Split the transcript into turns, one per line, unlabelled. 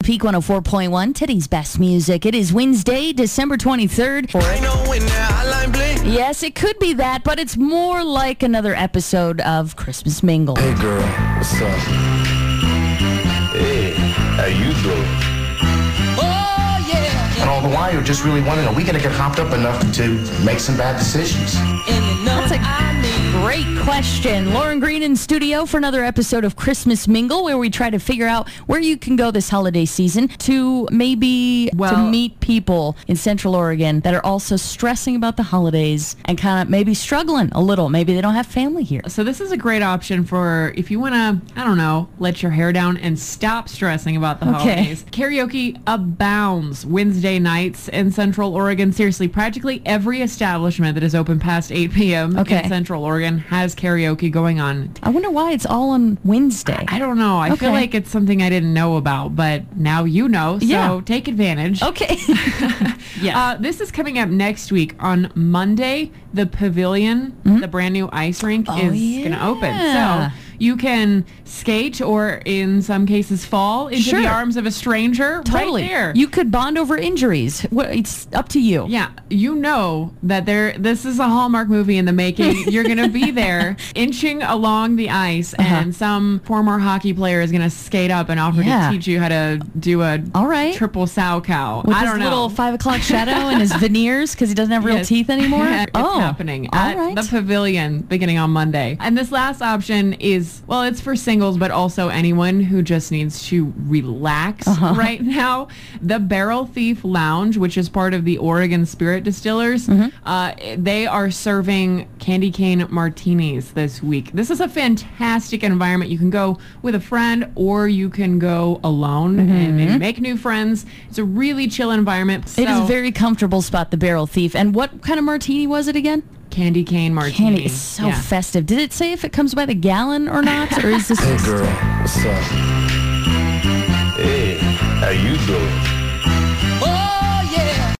Peak 104.1, today's best music. It is Wednesday, December 23rd. Yes, it could be that, but it's more like another episode of Christmas Mingle.
Hey girl, what's up? Hey, how you doing?
Oh, yeah.
And all the while, you're just really wondering, are we going to get hopped up enough to make some bad decisions?
That's a great question. Lauren Green in studio for another episode of Christmas Mingle, where we try to figure out where you can go this holiday season to maybe to meet people in Central Oregon that are also stressing about the holidays and kind of maybe struggling a little. Maybe they don't have family here.
So this is a great option for if you want to, I don't know, let your hair down and stop stressing about the holidays. Karaoke abounds Wednesday nights in Central Oregon. Seriously, practically every establishment that is open past 8 p.m. in Central Oregon has karaoke going on.
I wonder why it's all on Wednesday.
I don't know. I feel like it's something I didn't know about, but now you know, so take advantage.
Okay.
This is coming up next week on Monday. The Pavilion, the brand new ice rink, is going to open. So you can skate or, in some cases, fall into the arms of a stranger right there.
You could bond over injuries. It's up to you.
Yeah. You know that this is a Hallmark movie in the making. You're going to be there inching along the ice, and some former hockey player is going to skate up and offer to teach you how to do a triple sow cow.
With his little 5 o'clock shadow and his veneers because he doesn't have real teeth anymore.
It's happening at the Pavilion beginning on Monday. And this last option is, well, it's for singles, but also anyone who just needs to relax right now. The Barrel Thief Lounge, which is part of the Oregon Spirit Distillers, they are serving candy cane martinis this week. This is a fantastic environment. You can go with a friend or you can go alone and maybe make new friends. It's a really chill environment.
It is a very comfortable spot, the Barrel Thief. And what kind of martini was it again?
Candy cane martini.
Candy is so festive. Did it say if it comes by the gallon or not? Or is this
Hey girl, what's up? Hey, how you doing?